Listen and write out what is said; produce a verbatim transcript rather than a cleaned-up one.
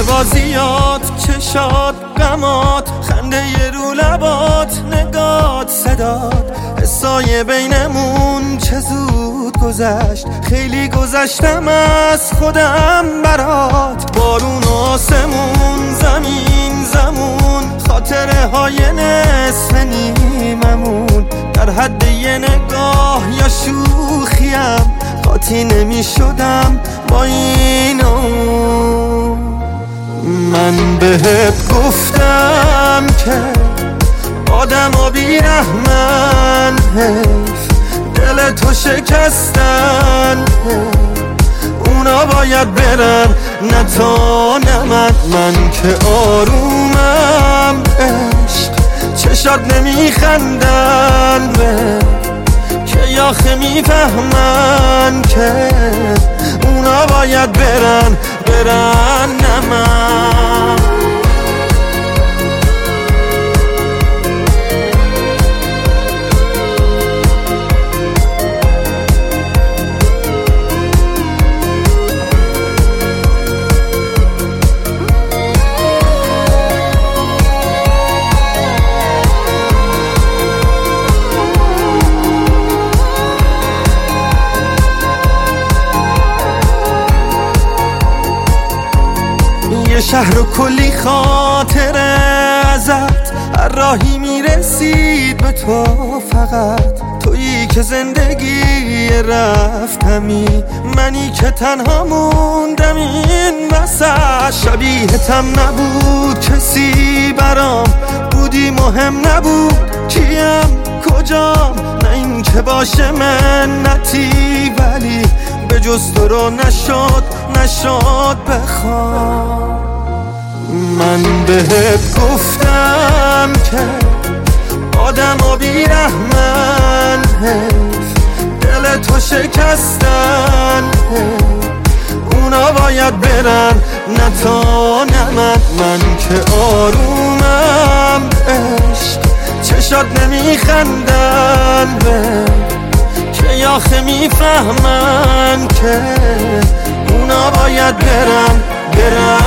بازیات، چشات، غمات، خنده ی رو لبات، نگات، صدات، حسای بینمون چه زود گذشت. خیلی گذشتم از خودم برات. بارون و آسمون، زمین زمون، خاطره های نصف نیممون، در حد یه نگاه یا شوخیم قاطی نمی شدم با اینو. من بهت گفتم که آدم و بیرحمن، حیف دل تو شکستن، اونا باید برن نه تو نه من. من که آرومم عشق، چشات نمیخندن به که آخه میفهمن که اونا باید برن برن نه من. یه شهر و کلی خاطره ازت، هر راهی میرسید به تو فقط. تویی که زندگی رفتمی، منی که تنها موندم این وسط. شبیهتم نبود کسی برام، بودی مهم نبود کیم کجام. نه این که باشه منتی، ولی به جز تو رو نشد نشد بخوام. من بهت گفتم که آدم و بیرحمن، حیف دل تو شکستن، اونا باید برن نه تو نه من. من که آرومم عشق، چشات نمیخندن به که آخه میفهمن که اونا باید برن برن